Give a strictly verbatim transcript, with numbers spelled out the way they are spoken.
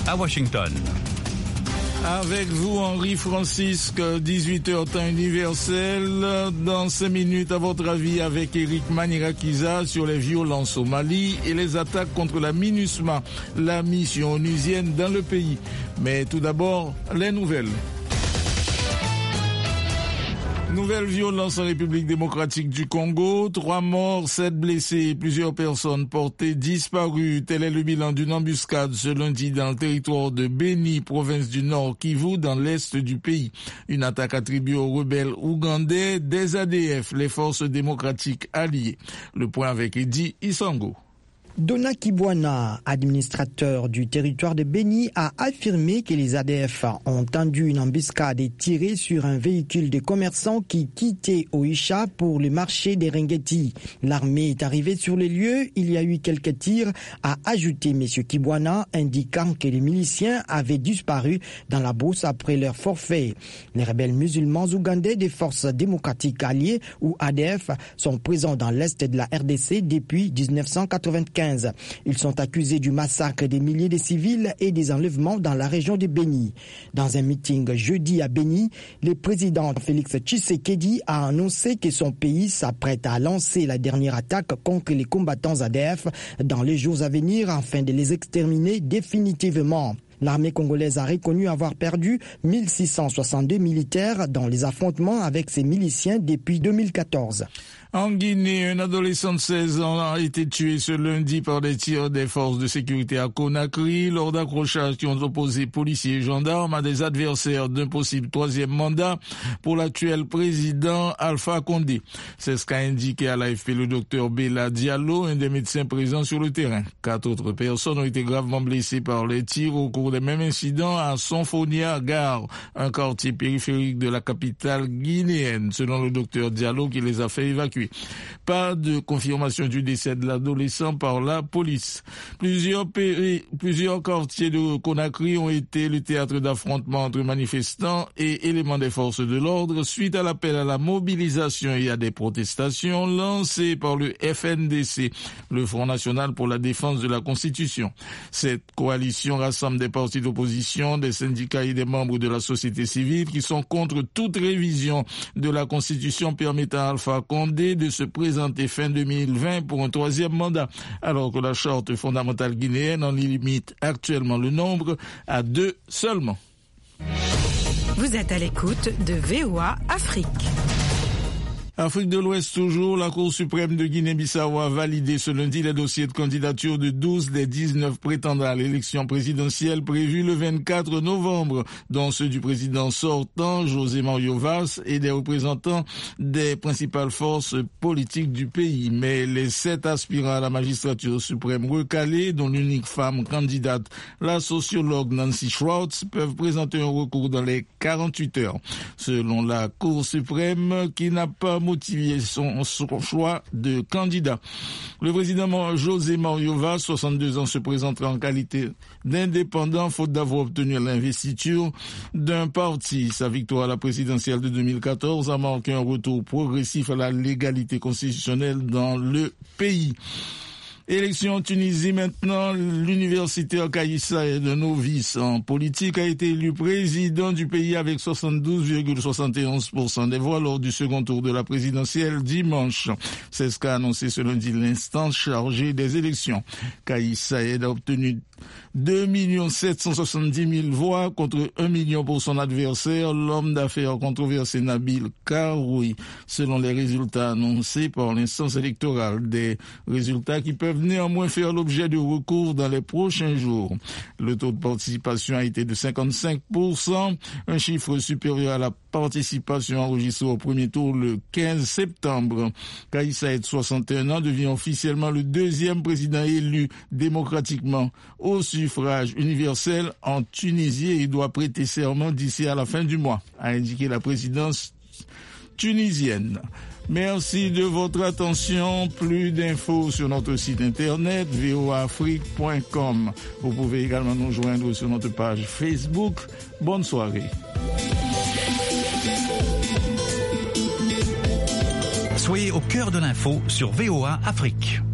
à Washington. Avec vous, Henri Francisque, dix-huit heures temps universel. Dans cinq minutes, à votre avis, avec Eric Manirakiza sur les violences au Mali et les attaques contre la MINUSMA, la mission onusienne dans le pays. Mais tout d'abord, les nouvelles. Nouvelle violence en République démocratique du Congo. Trois morts, sept blessés, plusieurs personnes portées disparues. Tel est le bilan d'une embuscade ce lundi dans le territoire de Beni, province du Nord Kivu, dans l'est du pays. Une attaque attribuée aux rebelles ougandais des A D F, les forces démocratiques alliées. Le point avec Eddy Isango. Dona Kibwana, administrateur du territoire de Beni, a affirmé que les A D F ont tendu une embuscade et tiré sur un véhicule de commerçants qui quittait Oicha pour le marché des Ringeti. L'armée est arrivée sur les lieux, il y a eu quelques tirs, a ajouté M. Kibwana, indiquant que les miliciens avaient disparu dans la brousse après leur forfait. Les rebelles musulmans ougandais des forces démocratiques alliées, ou A D F, sont présents dans l'est de la R D C depuis dix-neuf cent quatre-vingt-quinze. Ils sont accusés du massacre des milliers de civils et des enlèvements dans la région de Beni. Dans un meeting jeudi à Beni, le président Félix Tshisekedi a annoncé que son pays s'apprête à lancer la dernière attaque contre les combattants A D F dans les jours à venir afin de les exterminer définitivement. L'armée congolaise a reconnu avoir perdu mille six cent soixante-deux militaires dans les affrontements avec ses miliciens depuis deux mille quatorze. En Guinée, un adolescent de seize ans a été tué ce lundi par des tirs des forces de sécurité à Conakry lors d'accrochages qui ont opposé policiers et gendarmes à des adversaires d'un possible troisième mandat pour l'actuel président Alpha Condé. C'est ce qu'a indiqué à l'A F P le docteur Bella Diallo, un des médecins présents sur le terrain. Quatre autres personnes ont été gravement blessées par les tirs au cours des mêmes incidents à Sonfonia Gare, un quartier périphérique de la capitale guinéenne, selon le docteur Diallo qui les a fait évacuer. Pas de confirmation du décès de l'adolescent par la police. Plusieurs, péri- plusieurs quartiers de Conakry ont été le théâtre d'affrontements entre manifestants et éléments des forces de l'ordre suite à l'appel à la mobilisation et à des protestations lancées par le F N D C, le Front National pour la défense de la Constitution. Cette coalition rassemble des partis d'opposition, des syndicats et des membres de la société civile qui sont contre toute révision de la Constitution permettant à Alpha Condé de se présenter fin deux mille vingt pour un troisième mandat, alors que la charte fondamentale guinéenne en limite actuellement le nombre à deux seulement. Vous êtes à l'écoute de V O A Afrique. Afrique de l'Ouest toujours, la Cour suprême de Guinée-Bissau a validé ce lundi les dossiers de candidature de douze des dix-neuf prétendants à l'élection présidentielle prévue le vingt-quatre novembre, dont ceux du président sortant, José Mario Vaz, et des représentants des principales forces politiques du pays. Mais les sept aspirants à la magistrature suprême recalés, dont l'unique femme candidate, la sociologue Nancy Schwartz, peuvent présenter un recours dans les quarante-huit heures. Selon la Cour suprême, qui n'a pas motivé son, son choix de candidat. Le président José Mario Vaz, soixante-deux ans, se présentera en qualité d'indépendant faute d'avoir obtenu l'investiture d'un parti. Sa victoire à la présidentielle de deux mille quatorze a marqué un retour progressif à la légalité constitutionnelle dans le pays. Élection en Tunisie maintenant, l'universitaire Kaïssa et de novice en politique a été élu président du pays avec soixante-douze virgule soixante et onze pour cent des voix lors du second tour de la présidentielle dimanche. C'est ce qu'a annoncé ce lundi l'instance chargée des élections. Kaïssa a obtenu deux millions sept cent soixante-dix mille voix contre un million pour son adversaire, l'homme d'affaires controversé Nabil Karoui, selon les résultats annoncés par l'instance électorale. Des résultats qui peuvent néanmoins faire l'objet de recours dans les prochains jours. Le taux de participation a été de cinquante-cinq pour cent, un chiffre supérieur à la participation enregistrée au premier tour le quinze septembre. Kais Saied, soixante et un ans, devient officiellement le deuxième président élu démocratiquement au suffrage universel en Tunisie et il doit prêter serment d'ici à la fin du mois, a indiqué la présidence tunisienne. Merci de votre attention. Plus d'infos sur notre site internet v o a afrique point com. Vous pouvez également nous joindre sur notre page Facebook. Bonne soirée. Soyez au cœur de l'info sur V O A Afrique.